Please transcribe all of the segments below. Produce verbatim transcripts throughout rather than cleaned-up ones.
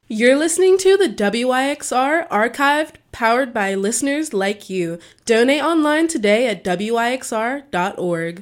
You're listening to the W Y X R Archived, powered by listeners like you. Donate online today at W Y X R dot org.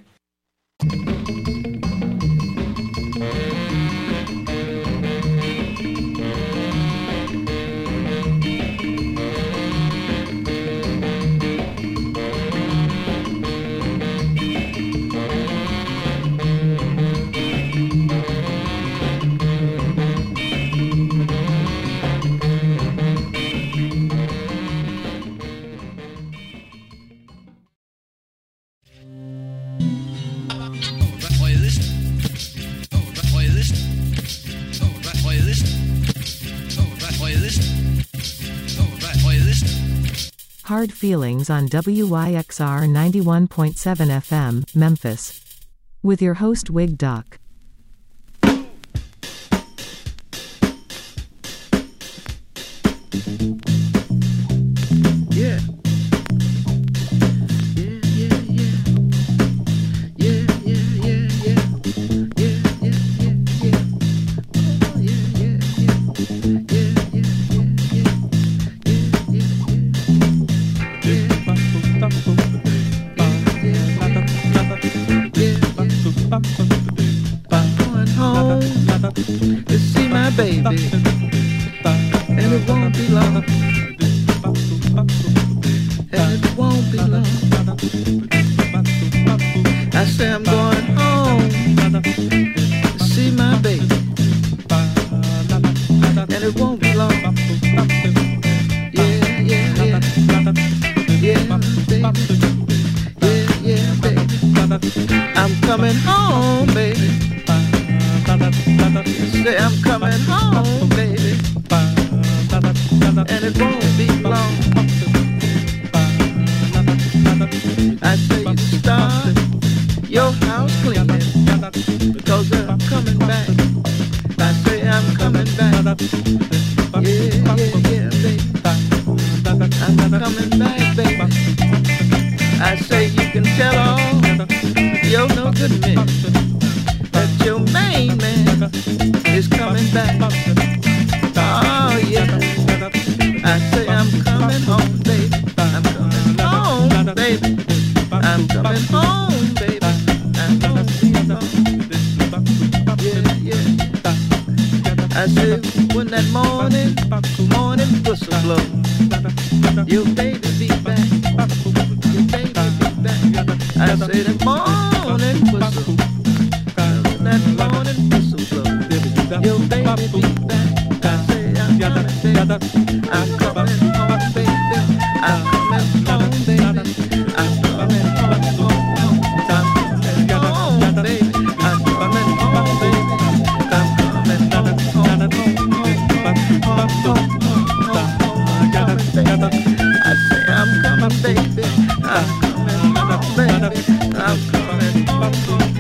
Hard Feelings on W Y X R ninety-one point seven F M, Memphis. With your host Wig Duck. Yeah. Going home to see my baby, and it won't be long, and it won't be long. I say I'm going home to see my baby, and it won't be long. Yeah, yeah, yeah, yeah, baby. Yeah, yeah, baby. I'm coming home, baby. Say I'm coming home, baby. And it won't be long. I say you start your house cleaning, because I'm coming back. I say I'm coming back. Yeah, yeah, yeah, baby. I'm coming back, baby. I say you can tell all your no good men that your main man is coming back. Oh yeah. I say I'm coming home, baby. I'm coming home, baby. I'm coming home, baby. I'm coming home. Yeah, yeah. I say when that morning, morning whistle blow, your baby be back. Your baby be back. I say the morning whistle, when that morning whistle blow, your baby be back. I say I'm coming, baby. I'm coming home, baby. I'm coming home, baby. I'm coming home, home. I'm coming home, baby. I'm coming home, baby. I'm coming home, home, home, home, home, home. I say I'm coming, baby. I'm coming home, baby. I'm coming home.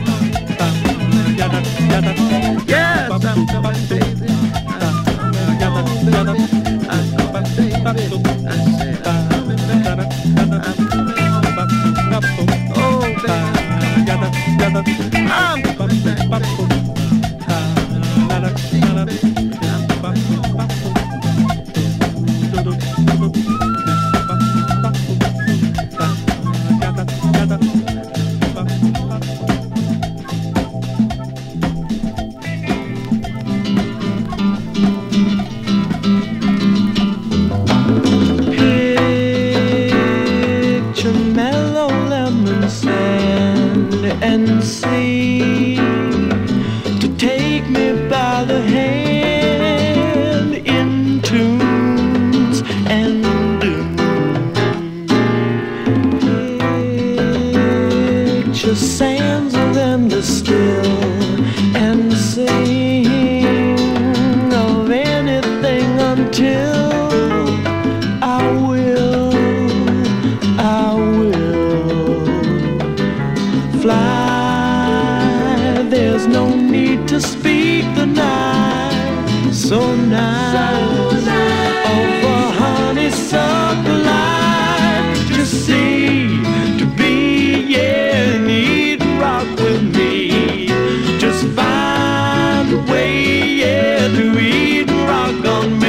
Yes, I'm coming, baby. I'm coming home, baby. I'm coming, baby. I say I'm coming back. I'm coming home. Oh, baby, I'm coming back, baby. See, baby, I'm coming home. And see to take me by the hand in tunes and doom. Picture sands of them to still and sing of anything until I will, I will fly. There's no need to speak the night so nice, so nice. Of a honeysuckle life to see, to be, yeah, need to rock with me. Just find a way, yeah, to eat and rock on me.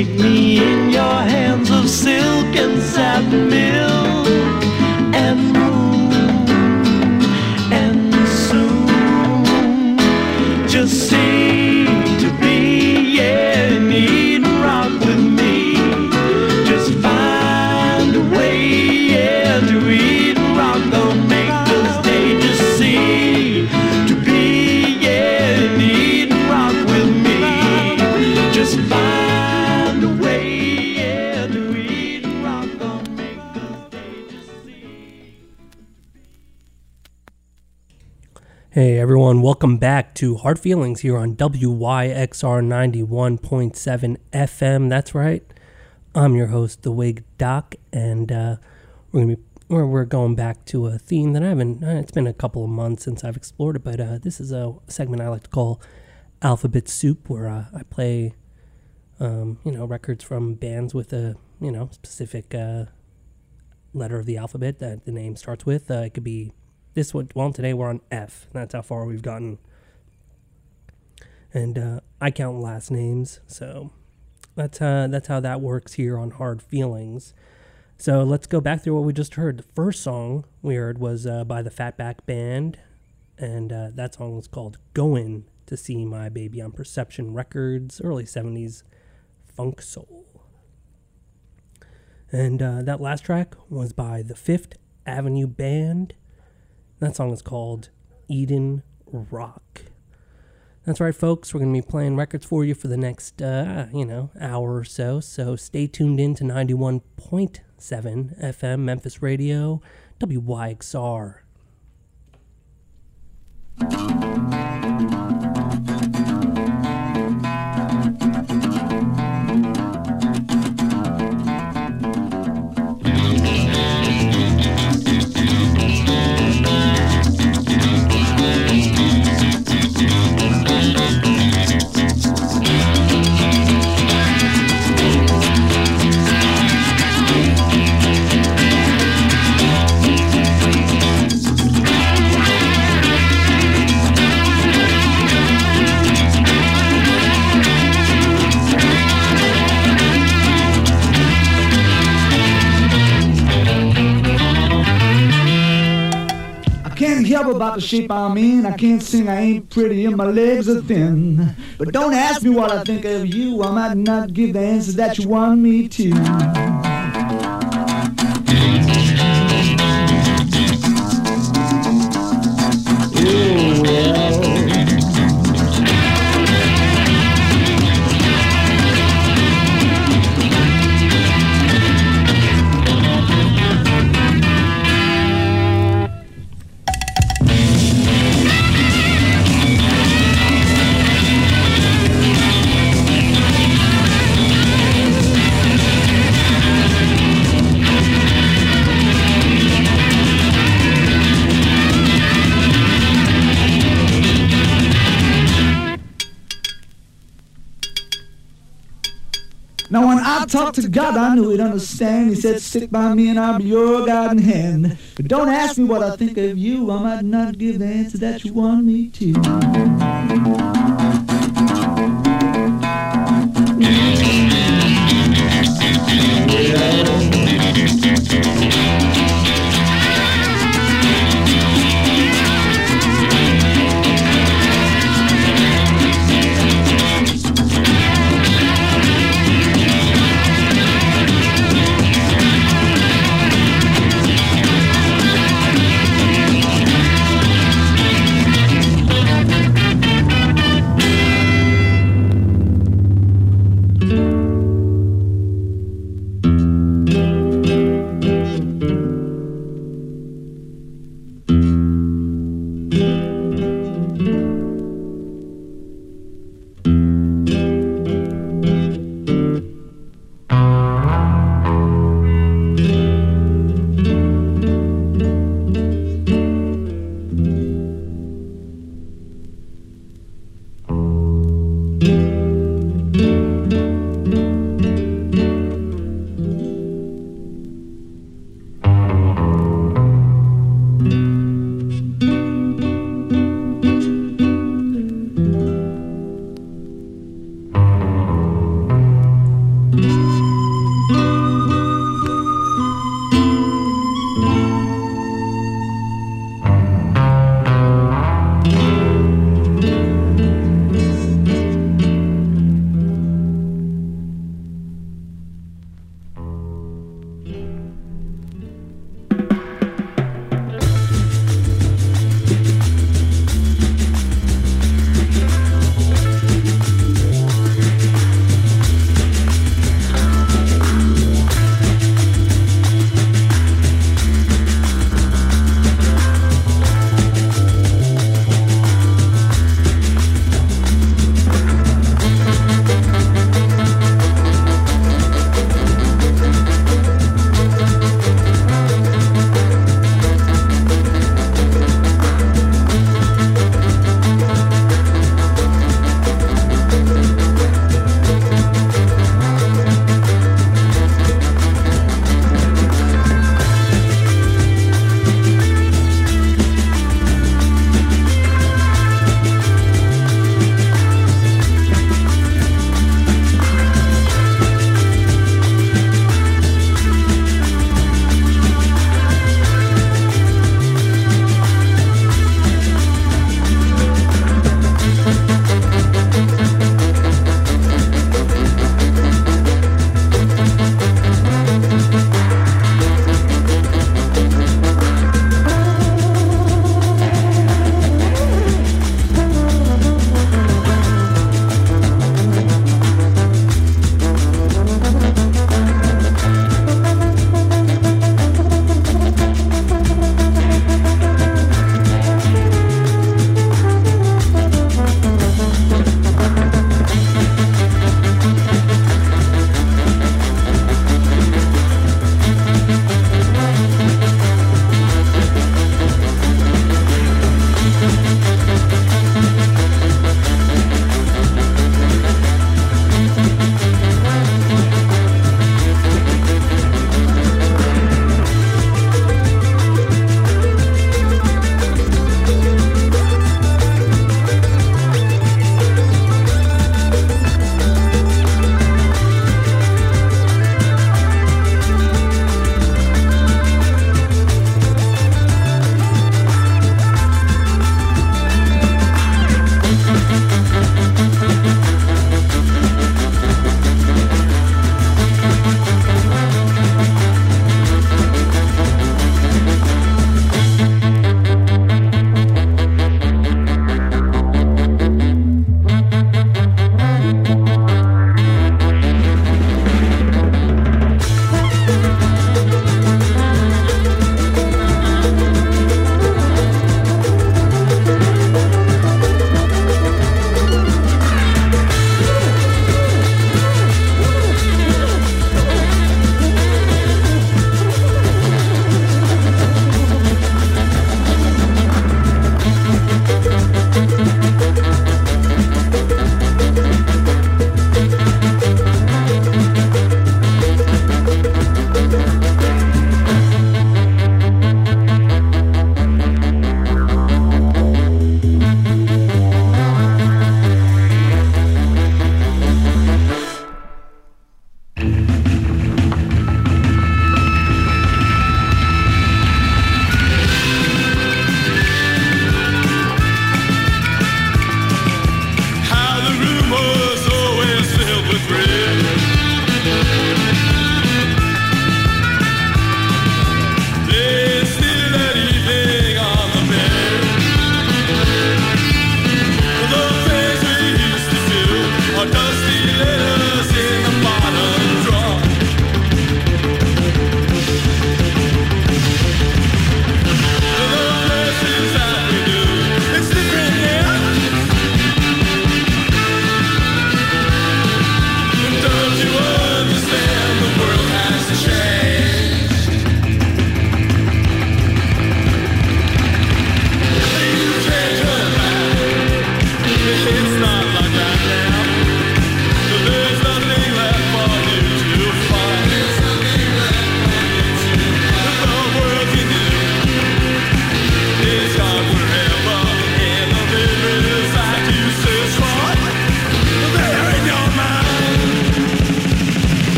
take me in your hands of silk and satin milk and moon and soon. Just say to be, yeah, need and rock with me. Just find a way, yeah, to eat and rock. Don't make this day. Just see to be, yeah, need and rock with me. Just find a way, yeah, to eat and rock. Don't make this day. Just see. Hey everyone, welcome back to Hard Feelings here on W Y X R ninety-one point seven F M. That's right, I'm your host, the Wig Doc, and uh, we're gonna be we're, we're going back to a theme that I haven't. Uh, it's been a couple of months since I've explored it, but uh, this is a segment I like to call Alphabet Soup, where uh, I play, um, you know, records from bands with a you know specific uh, letter of the alphabet that the name starts with. Uh, it could be this one. Well, today we're on F. That's how far we've gotten. And uh, I count last names, so that's uh, that's how that works here on Hard Feelings. So let's go back through what we just heard. The first song we heard was uh, by the Fatback Band, and uh, that song was called "Goin' to See My Baby" on Perception Records, early seventies funk soul. And uh, that last track was by the Fifth Avenue Band. That song is called Eden Rock. That's right, folks. We're going to be playing records for you for the next, uh, you know, hour or so. So stay tuned in to ninety-one point seven F M Memphis Radio, W Y X R. About the shape I'm in, I can't sing, I ain't pretty, and my legs are thin. But don't ask me what I think of you, I might not give the answers that you want me to. Now when I talk to God, I knew he'd understand. He said, stick by me and I'll be your guiding hand. But don't ask me what I think of you, I might not give the answer that you want me to.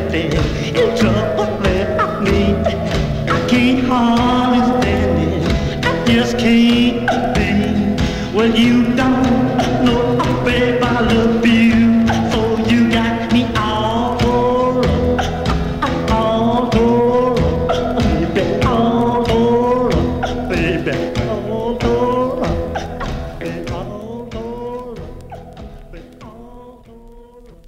standing in trouble without me. I can't hardly stand it. I just can't be. Well, you don't know, babe, I love you. So you got me all tore up, all tore up, baby, all tore up, baby, all tore up, baby, all tore up, baby, all tore up.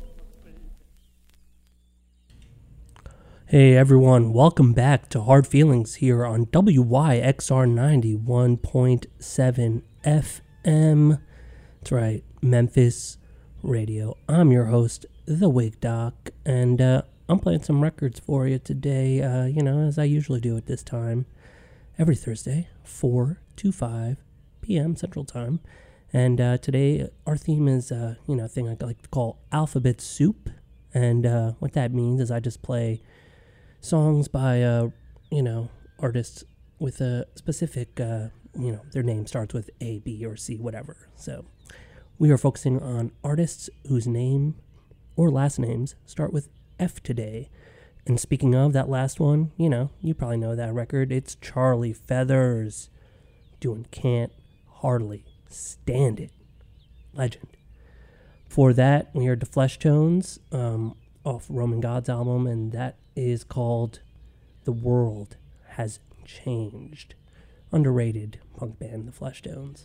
Hey everyone, welcome back to Hard Feelings here on W Y X R ninety-one point seven F M. That's right, Memphis Radio. I'm your host, The Wig Doc, and uh, I'm playing some records for you today, uh, you know, as I usually do at this time, every Thursday, four to five p.m. Central Time. And uh, today, our theme is, uh, you know, a thing I like to call Alphabet Soup. And uh, what that means is I just play songs by, uh, you know, artists with a specific, uh, you know, their name starts with A, B, or C, whatever. So we are focusing on artists whose name or last names start with F today. And speaking of that last one, you know, you probably know that record. It's Charlie Feathers doing Can't Hardly Stand It. Legend. For that, we heard the Flesh Tones um, off Roman God's album, and that is called The World Has Changed. Underrated punk band, the Flesh Tones.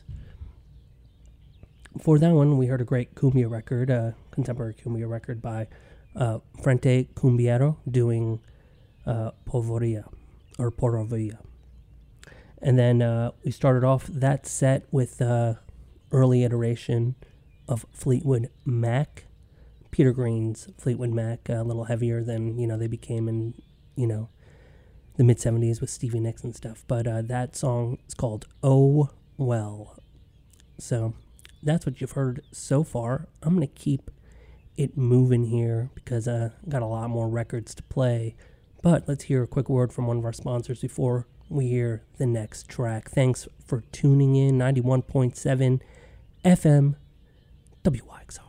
For that one, we heard a great cumbia record, a contemporary cumbia record by uh, Frente Cumbiero doing uh, Povoria, or Porovia. And then uh, we started off that set with uh, early iteration of Fleetwood Mac. Peter Green's Fleetwood Mac, a little heavier than, you know, they became in, you know, the mid-seventies with Stevie Nicks and stuff. But uh, that song is called Oh Well. So that's what you've heard so far. I'm going to keep it moving here because I uh, got a lot more records to play. But let's hear a quick word from one of our sponsors before we hear the next track. Thanks for tuning in. ninety-one point seven F M W Y X R.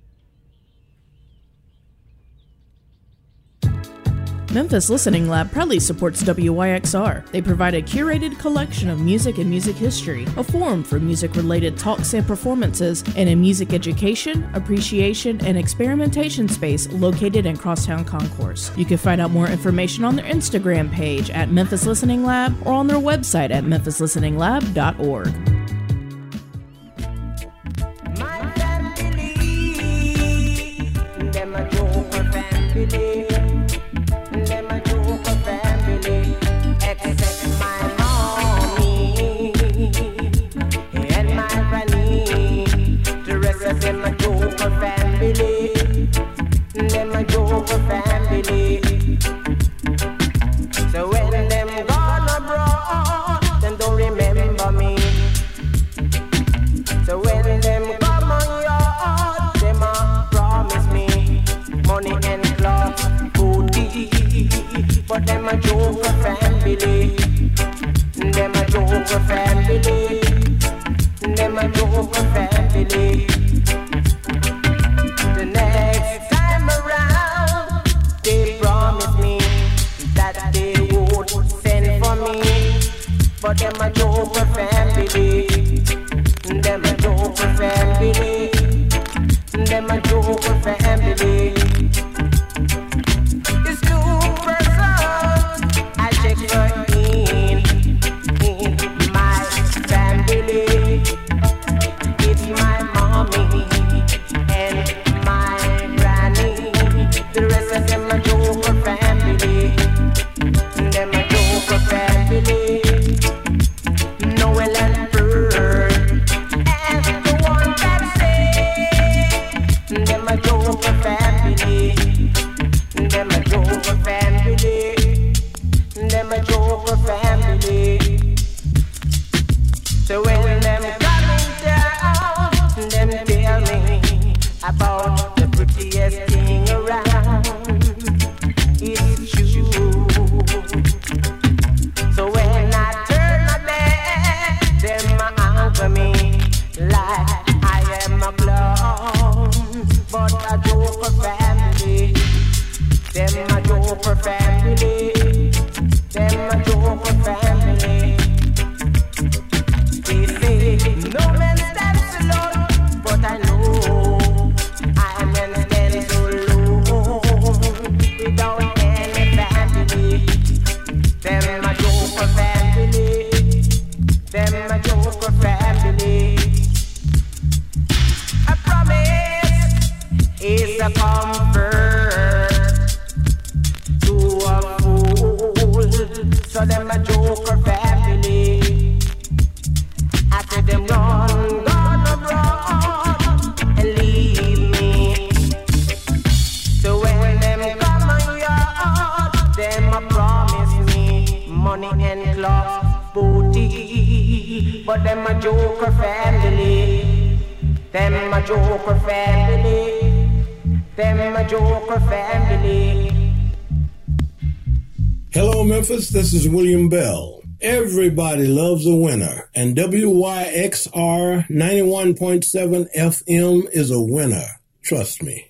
Memphis Listening Lab proudly supports W Y X R. They provide a curated collection of music and music history, a forum for music-related talks and performances, and a music education, appreciation, and experimentation space located in Crosstown Concourse. You can find out more information on their Instagram page at Memphis Listening Lab or on their website at memphis listening lab dot org. But them a joke for family. Them a joke for family. Them a joke for family. The next time around, they promise me that they would send for me. But them a joke for family. Them a joke for family. Them a joke for family. Them a comfort to a fool. So them a joker family. After them run, gone abroad and leave me. So when them come on yard, them a promise me money and cloth, booty. But them a joker family. Them a joker family. Them a joker family. Hello, Memphis. This is William Bell. Everybody loves a winner, and W Y X R ninety-one point seven F M is a winner. Trust me.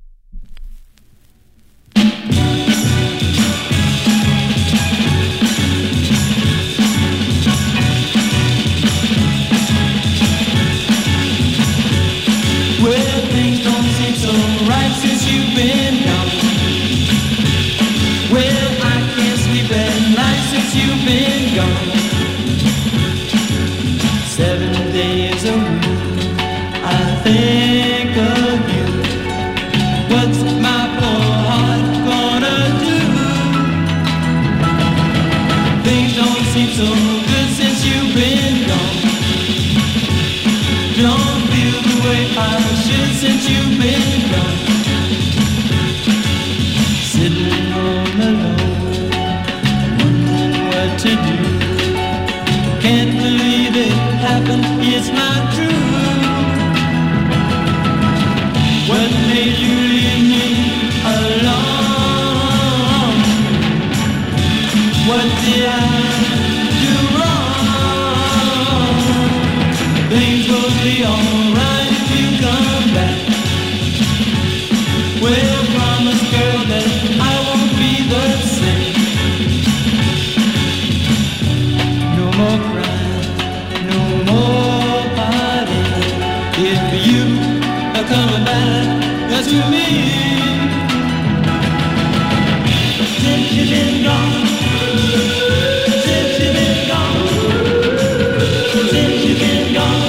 Well, things don't seem so right since you've been gone. Well, I can't sleep at night since you've been gone. Seven days a week, I think of you. What's my poor heart gonna do? Things don't seem so good since you've been gone. Don't feel the way I should since you've been gone. Sitting home alone, wondering what to do. Can't believe it happened, it's not true. What made you leave me alone? What did I do wrong? Things will be alright if you come back. Well, promise, girl, that I won't be the same. No more crying, no more partying. If you are coming back, that's to me. Since you've been gone, since you've been gone, since you've been gone.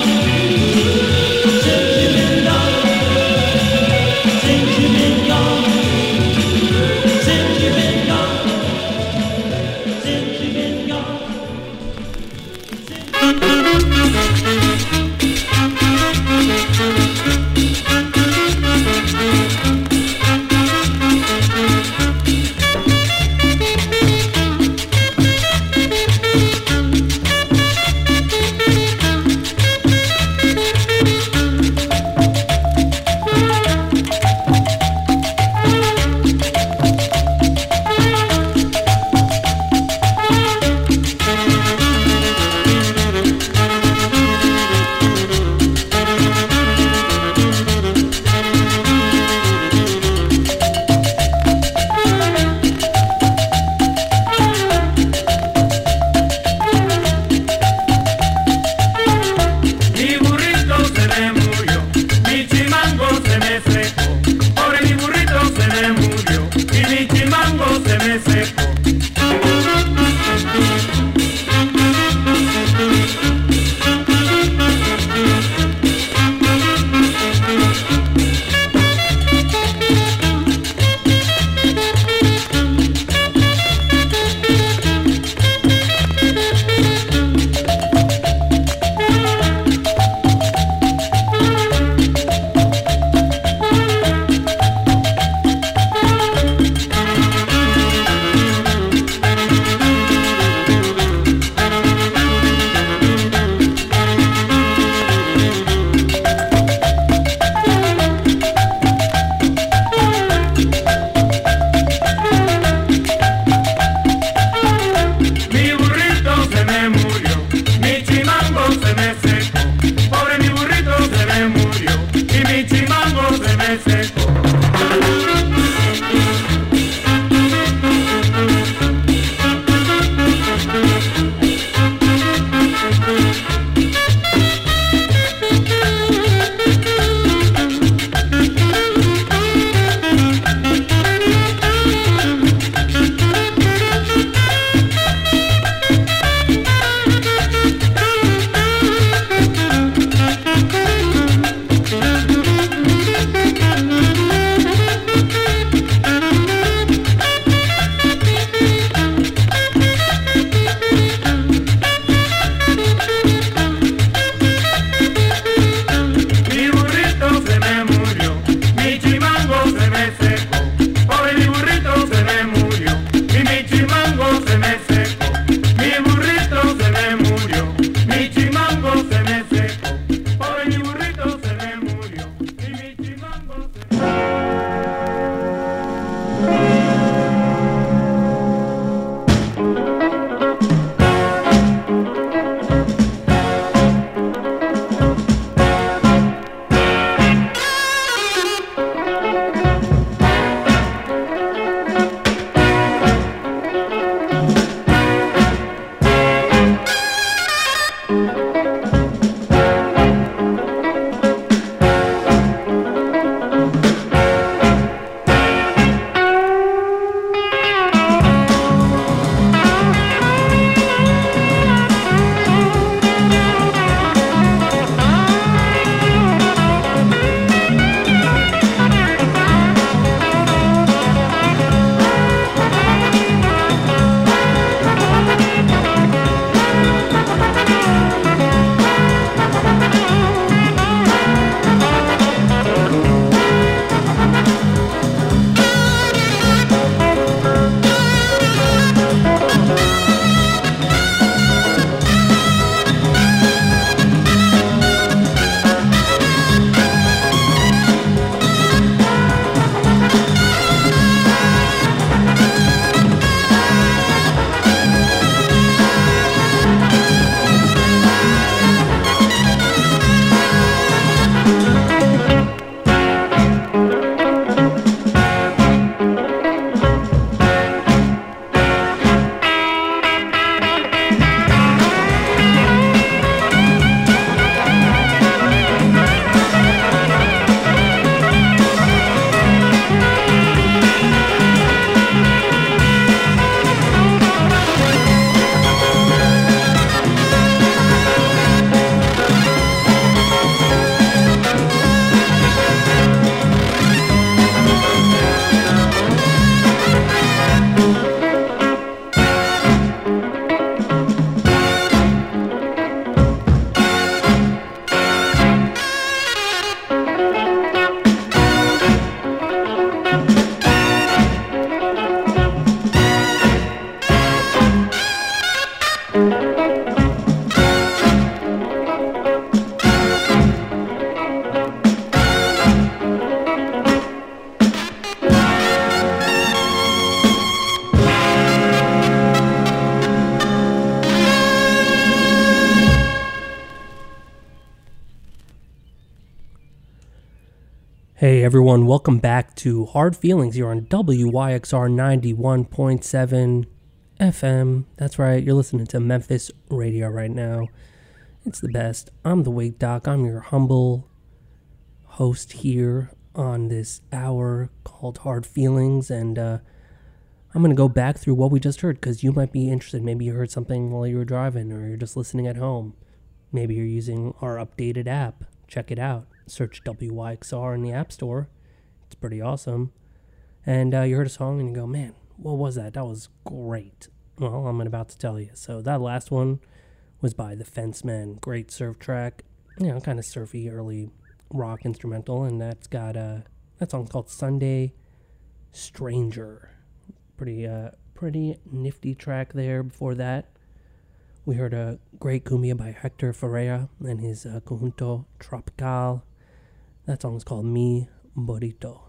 Hey everyone, welcome back to Hard Feelings here on W Y X R ninety-one point seven F M. That's right, you're listening to Memphis Radio right now. It's the best. I'm the Wig Doc. I'm your humble host here on this hour called Hard Feelings, and uh, I'm going to go back through what we just heard because you might be interested. Maybe you heard something while you were driving, or you're just listening at home. Maybe you're using our updated app. Check it out. Search W Y X R in the App Store. It's pretty awesome. And uh, you heard a song and you go, man, what was that? That was great. Well, I'm about to tell you. So that last one was by The Fencemen. Great surf track. You know, kind of surfy, early rock instrumental. And that's got uh, that song's called Sunday Stranger. Pretty, uh, pretty nifty track there. Before that, we heard a great cumbia by Hector Ferreira and his uh, Conjunto Tropical. That song is called Mi Burrito.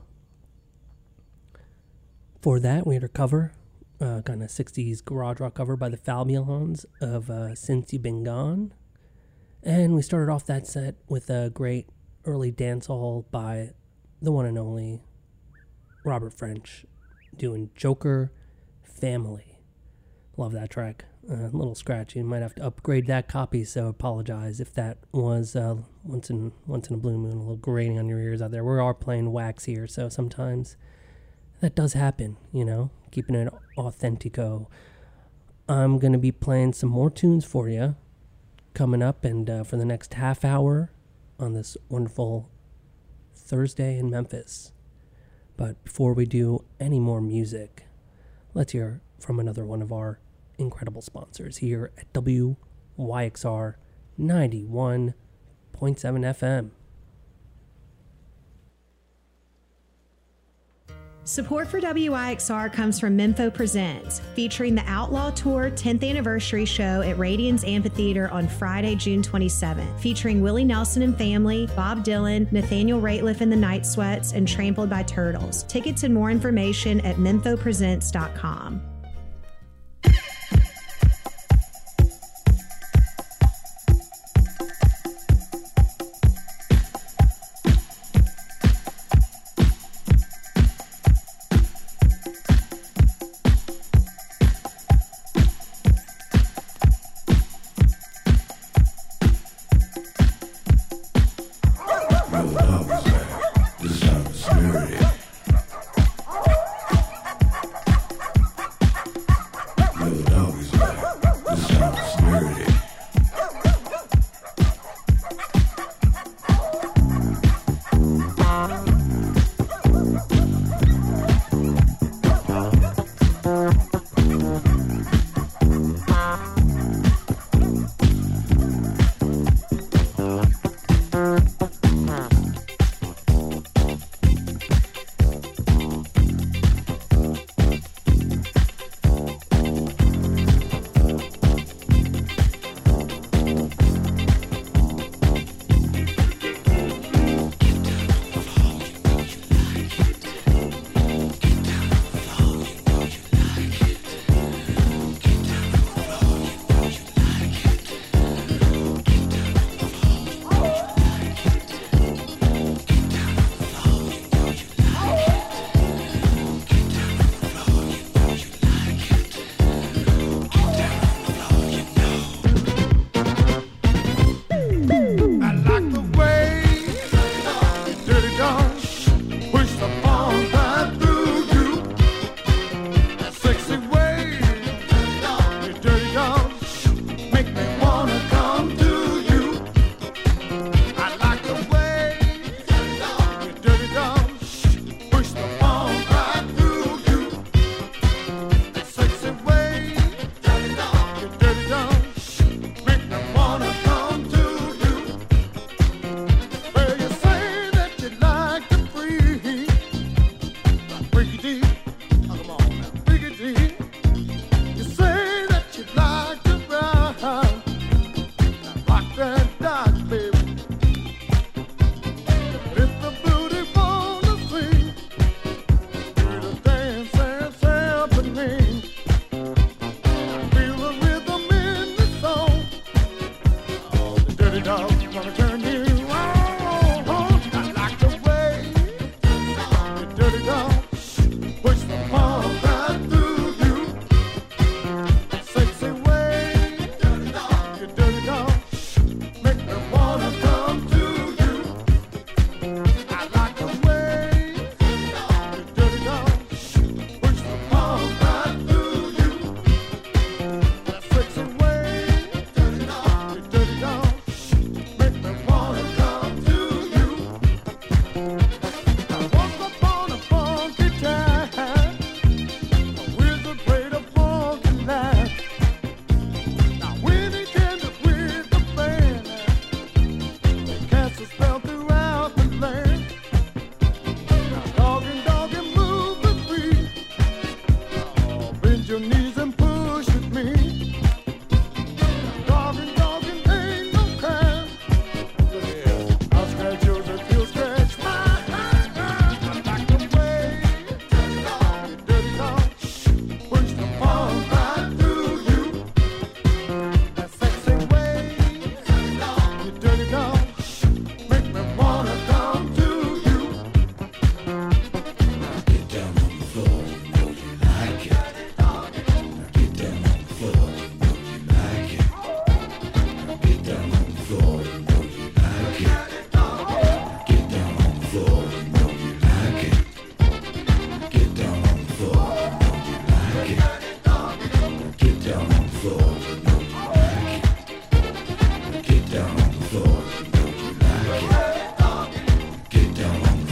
For that, we had a cover, uh, kind of sixties garage rock cover by the Fabulons of uh, Since You Been Gone. And we started off that set with a great early dancehall by the one and only Robert French doing Joker Family. Love that track. Uh, a little scratchy. You might have to upgrade that copy, so apologize if that was uh, once in once in a blue moon, a little grating on your ears out there. We are playing wax here, so sometimes that does happen, you know, keeping it authentico. I'm going to be playing some more tunes for you coming up, and uh, for the next half hour on this wonderful Thursday in Memphis. But before we do any more music, let's hear from another one of our incredible sponsors here at W Y X R ninety-one point seven F M. Support for W Y X R comes from Mempho Presents, featuring the Outlaw Tour tenth Anniversary Show at Radiance Amphitheater on Friday, June twenty-seventh, featuring Willie Nelson and Family, Bob Dylan, Nathaniel Rateliff and the Night Sweats, and Trampled by Turtles. Tickets and more information at mempho presents dot com. This sounds serious.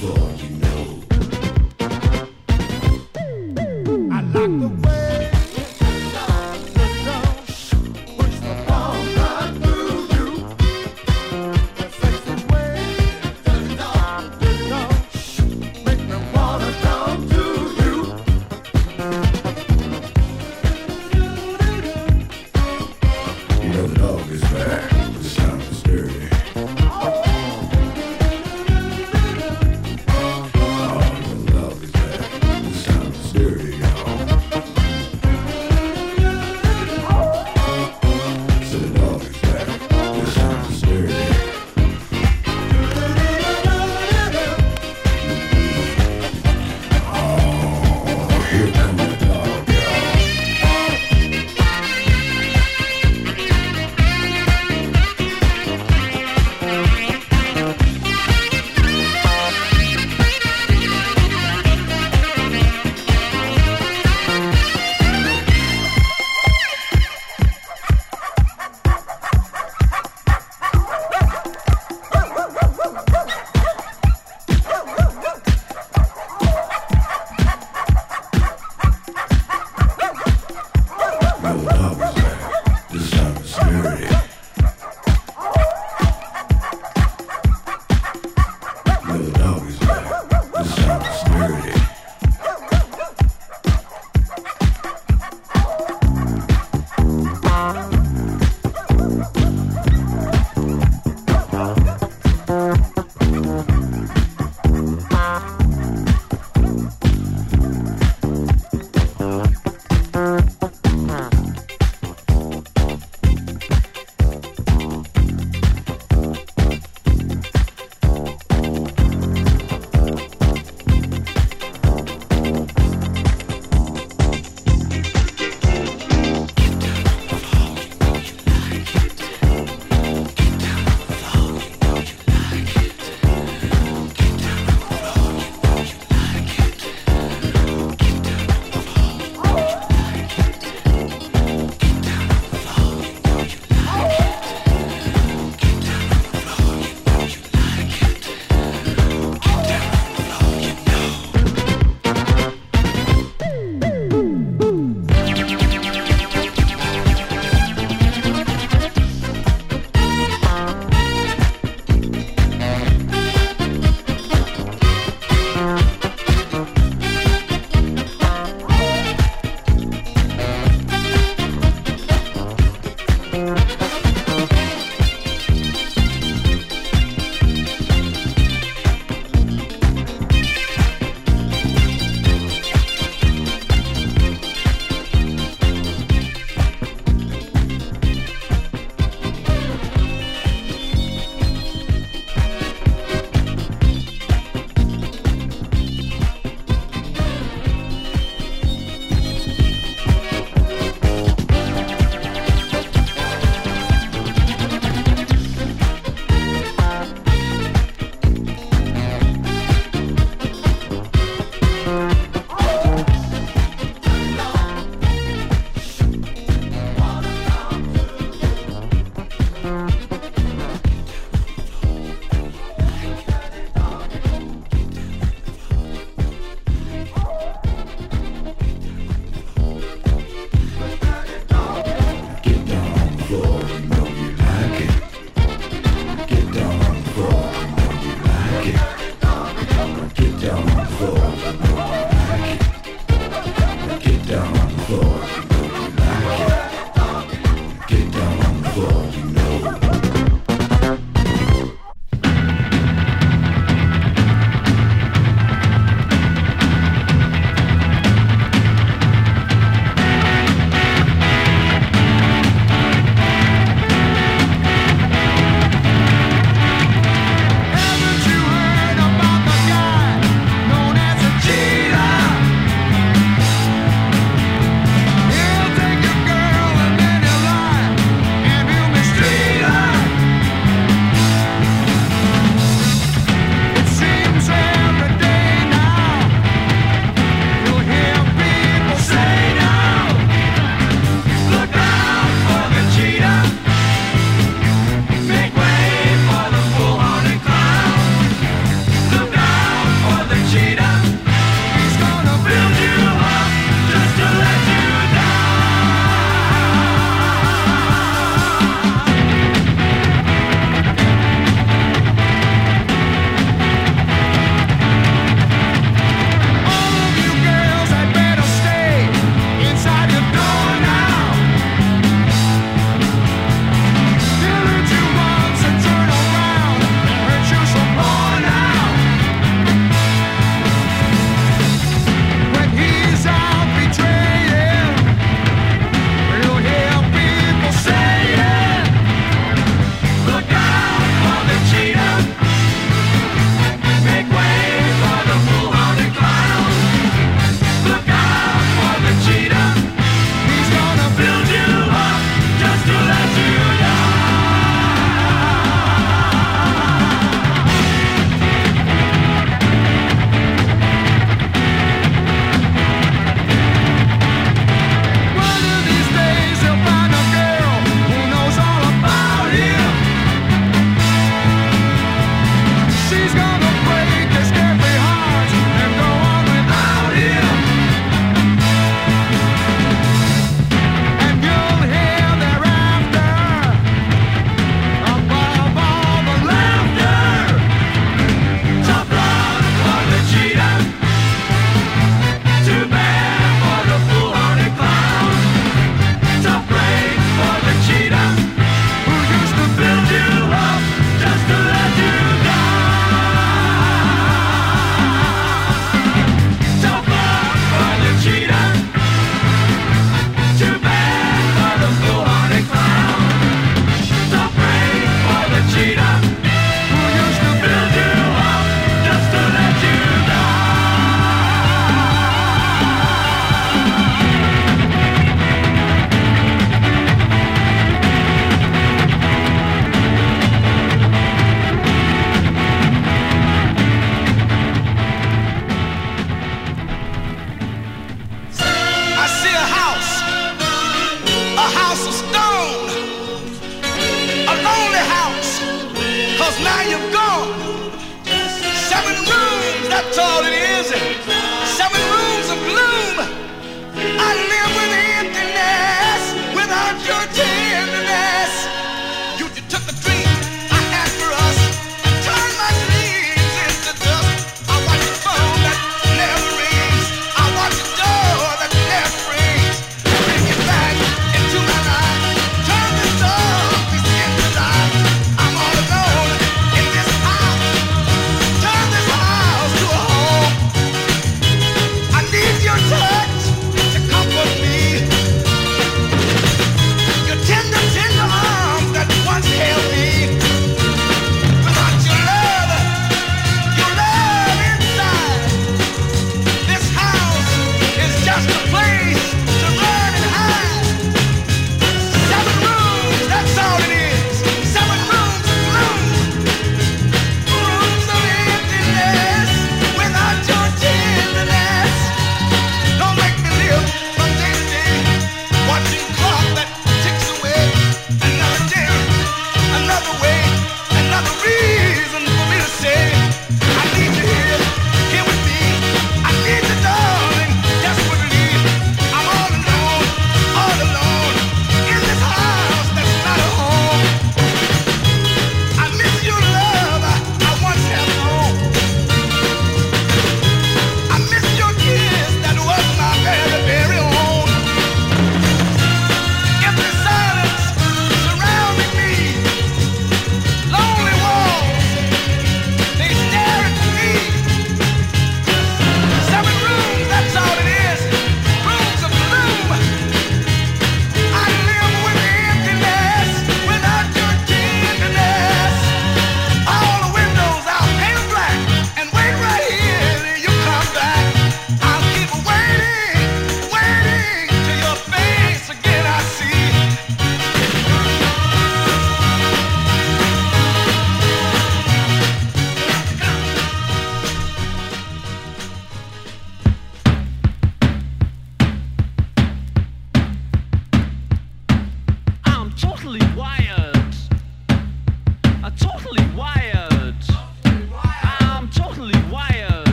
No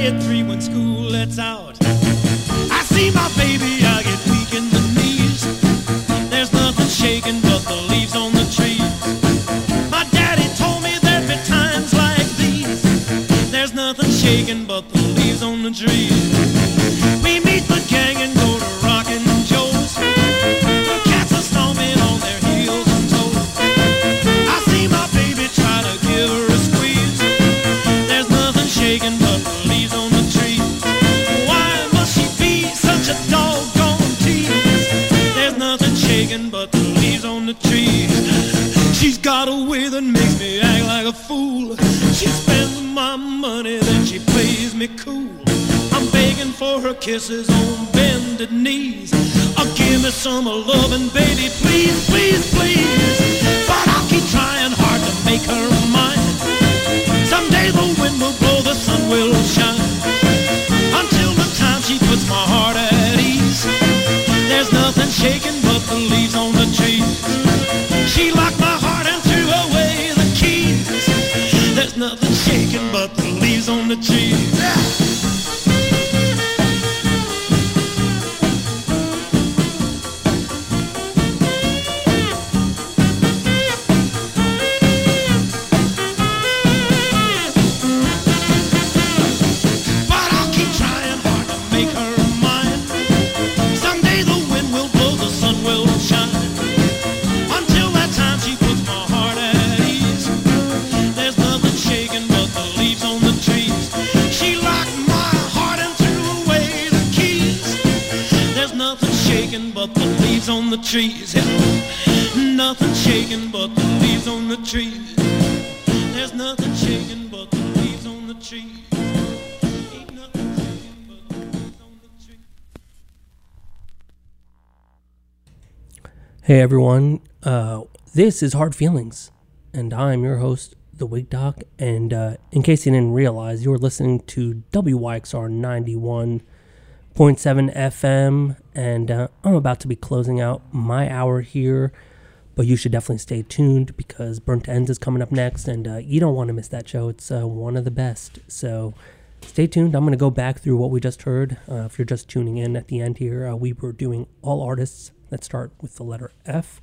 at three when school lets out. I see my baby, I get weak in the knees. There's nothing shaking but the leaves on the trees. My daddy told me there'd be times like these. There's nothing shaking but the leaves on the trees. We meet the gang and go to Rockin' Joe's. The cats are stomping on their heels and toes. I see my baby try to give her a squeeze. There's nothing shaking but the leaves on the trees. Why must she be such a doggone tease? There's nothing shaking but the leaves on the trees. She's got a way that makes me act like a fool. She spends my money, then she plays me cool. I'm begging for her kisses on bended knees. Oh, give me some loving, baby, please, please, please. But I'll keep trying hard to make her mine. Someday the wind will blow, the sun will shine. Until the time she puts my heart at ease. There's nothing shaking but the leaves on the trees. She locked my heart and threw away the keys. There's nothing shaking but the leaves on the trees. But I'll keep trying hard to make her mine. Someday the wind will blow, the sun will shine. Until that time she puts my heart at ease. There's nothing shaking but the leaves on the trees. She locked my heart and threw away the keys. There's nothing shaking but the leaves on the trees. Nothing shaking but the leaves on the trees. There's nothing shaking but the leaves on the trees. Ain't nothing shaking but the leaves on the trees. Hey everyone, uh, this is Hard Feelings, and I'm your host, The Wig Doc. And uh, in case you didn't realize, you're listening to W Y X R ninety-one point seven F M, and uh, I'm about to be closing out my hour here, but you should definitely stay tuned because Burnt Ends is coming up next, and uh, you don't want to miss that show. It's uh, one of the best, so stay tuned. I'm going to go back through what we just heard. Uh, if you're just tuning in at the end here, uh, we were doing all artists that start with the letter F.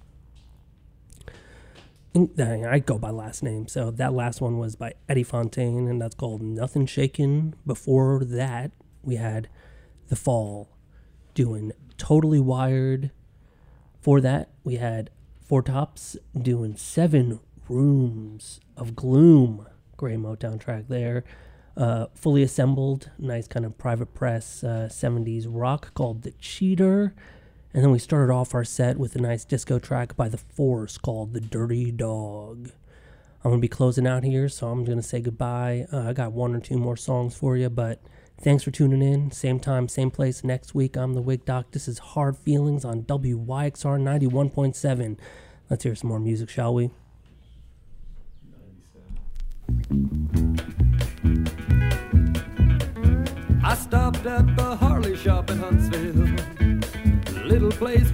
I go by last name, so that last one was by Eddie Fontaine, and that's called Nothing Shaken. Before that, we had The Fall doing Totally Wired. For that, we had Four Tops doing Seven Rooms of Gloom. Great Motown track there. Uh, fully Assembled, nice kind of private press uh, seventies rock called The Cheater. And then we started off our set with a nice disco track by The Force called The Dirty Dog. I'm going to be closing out here, so I'm going to say goodbye. Uh, I got one or two more songs for you, but thanks for tuning in. Same time, same place next week. I'm The Wig Doc. This is Hard Feelings on W Y X R ninety-one point seven. Let's hear some more music, shall we? I stopped at the Harley shop in Huntsville, little place